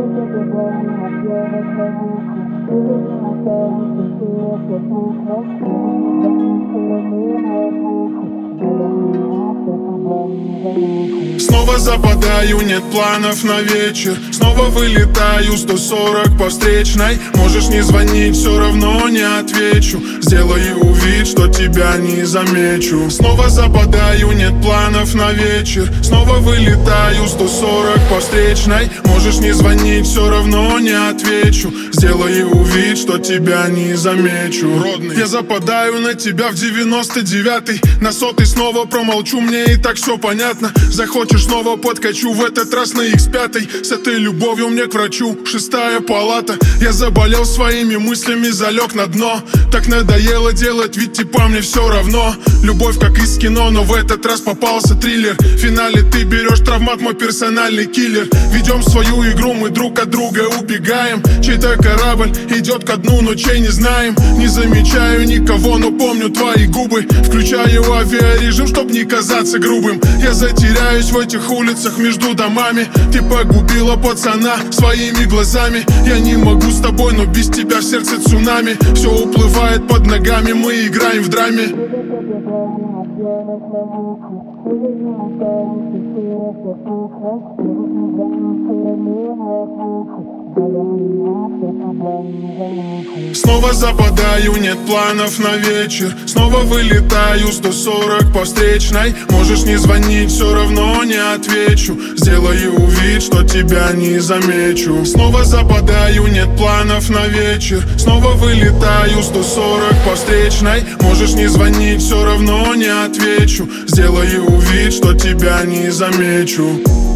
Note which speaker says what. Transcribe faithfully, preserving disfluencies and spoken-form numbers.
Speaker 1: Снова западаю, нет планов на вечер. Снова вылетаю, сто сорок по встречной. Можешь не звонить, все равно не отвечу. Сделаю вид, что тебя не замечу. Снова западаю, нет планов на вечер. Снова вылетаю, сто сорок по встречной. Можешь не звонить, все равно не отвечу. Сделаю вид, что тебя не замечу. Родный. Я западаю на тебя в девяносто девятый. На сотый снова промолчу, мне и так все понятно. Захочешь снова подкачу, в этот раз на икс пять. С этой любовью мне к врачу, шестая палата. Я заболел своими мыслями, залег на дно. Так надоело делать, ведь типа мне все равно. Любовь как из кино, но в этот раз попался триллер. В финале ты берешь травмат, мой персональный киллер. Ведем свою игру, мы друг от друга убегаем. Чей-то корабль идет ко дну, но чей не знаем. Не замечаю никого, но помню твои губы. Включаю авиарежим, чтоб не казаться грубым. Я затеряюсь в этих улицах между домами. Ты погубила пацана своими глазами. Я не могу с тобой, но без тебя в сердце цунами. Все уплывает под ногами, мы играем в драме. Снова западаю, нет планов на вечер. Снова вылетаю, сто сорок по встречной. Можешь не звонить, все равно не отвечу. Сделаю вид, что тебя не замечу. Снова западаю, нет планов на вечер. Снова вылетаю, сто сорок по встречной. Можешь не звонить, все равно не отвечу. Сделаю вид, что тебя не замечу.